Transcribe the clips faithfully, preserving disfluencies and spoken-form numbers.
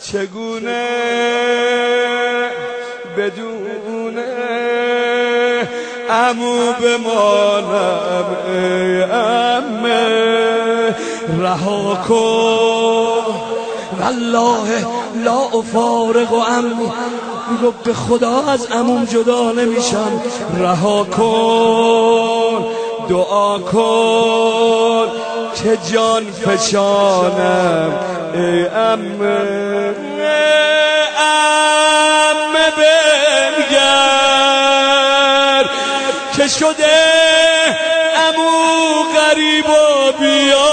چگونه بدون عمو بمانم ای عمه رها کن والله لا افارق و عمو میگو به خدا از عموم جدا نمیشم رها کن دعا کن که جان فشانم ای عمه عمه بنگر که شده عمو غریب و بیا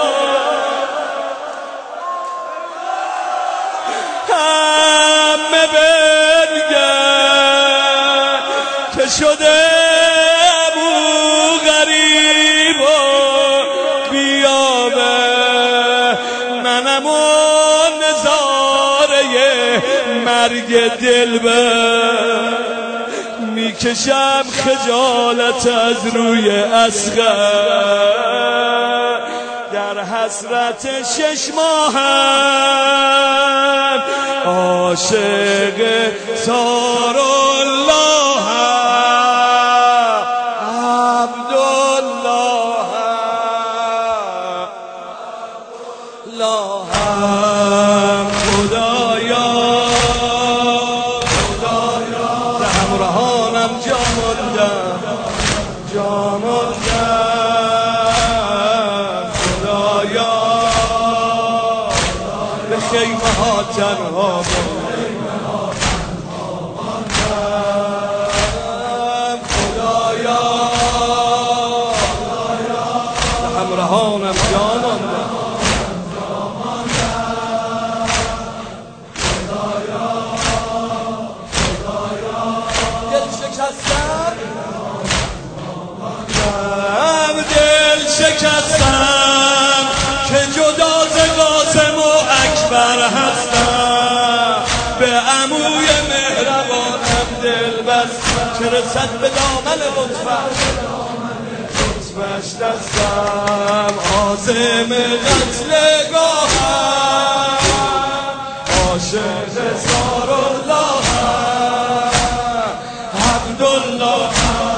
عمه بنگر که شده عمو غریب و بیا منم اون نظاره مرگ دلبر میکشم خجالت از روی اصغر در حسرت شش ماهم عاشق سارالله عبدالله لاهم خدایا خدایا به همراهانم جا ماندم جا ماندم خدایا به خیمه ها تنها ماندم خدایا به همراهانم جا ماندم شکستم که جدا ز قاسم و اکبر هستم به عموی مهربانم دل بستم که رسد به دامن لطفش لطفش دستم عازم قتلگاهم عاشق سارالله عبدالله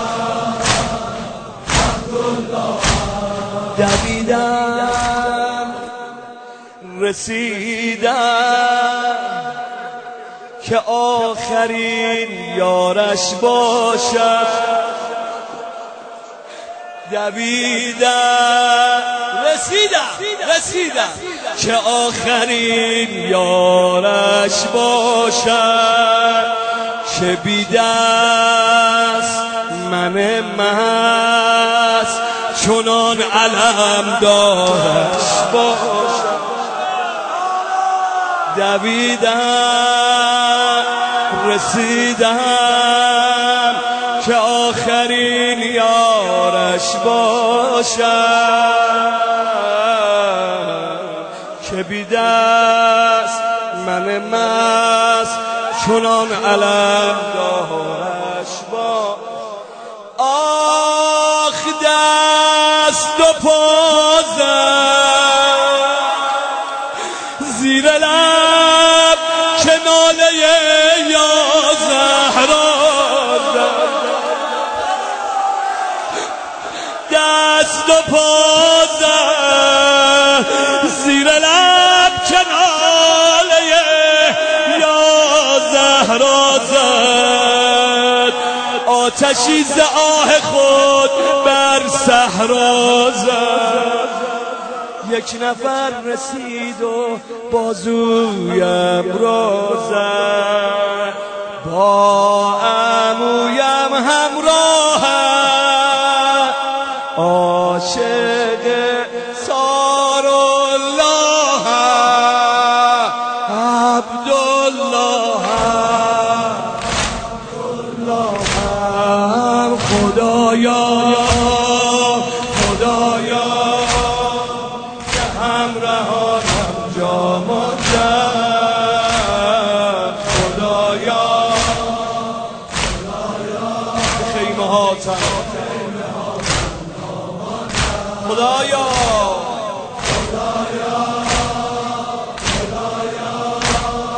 دویدم رسیدم که آخرین یارش باشم دویدم رسیدم رسیدم که آخرین یارش باشم که بی دست من مست چنان علم دارش باشم دویدم رسیدم که آخرین یارش باشم که بی دست من مست چنان علم دارش باشم آخ دست و پازم زیر لب که ناله یا زهرا دست و پازم زیر لب که ناله یا زهرا زد آتشی ز آه خود بر صحرا زد یک نفر رسید و بازویم را زد با عمویم همراهم عاشق سارالله عبدالله عبدالله خدایا خدایا که همراهانم جا ماندم خدایا خدایا خیمه ها تنها خدایا خدایا خدایا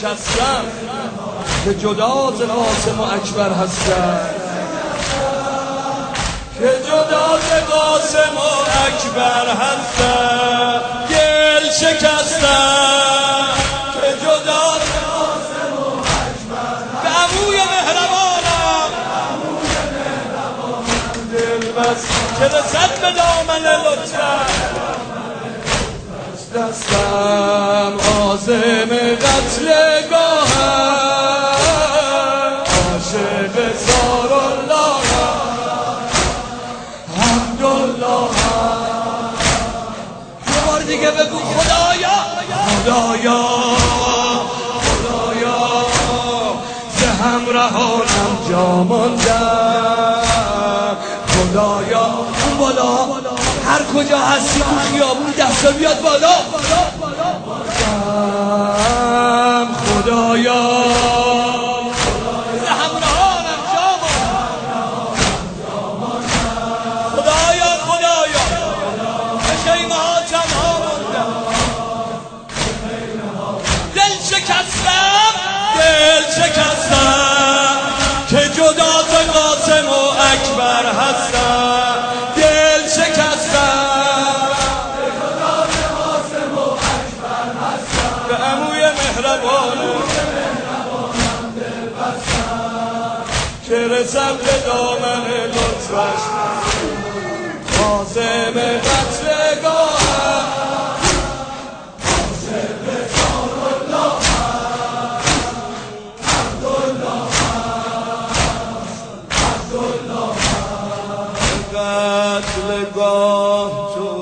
شکستم که جدا ز قاسم و اکبر هستم، که جدا ز قاسم و اکبر هستم، گل شکستم که جدا ز قاسم و اکبر به عموی مهربانم دل بست که رسد به دامن لطفت دستم عازم قتلگاهم، عاشق زاراللهم عبداللهم. یه بار دیگه بگو خدایا خدایا خدایا ز همراهانم جا ماندم، خدایا اون بالا هر کجا هستی تو خیابون دستا بیاد بالا، خدایا ز همراهانم جا ماندم، خدایا خدایا به خیمه ها تنها موندم، دل شکستم دل شکستم که جدا ز قاسم و اکبر هستم، دل شکستم به عموی مهربانم که رسم به دامن لطفش قاسم قتلگاهم، عاشق زاراللهم عبداللهم عبداللهم قتلگاه تو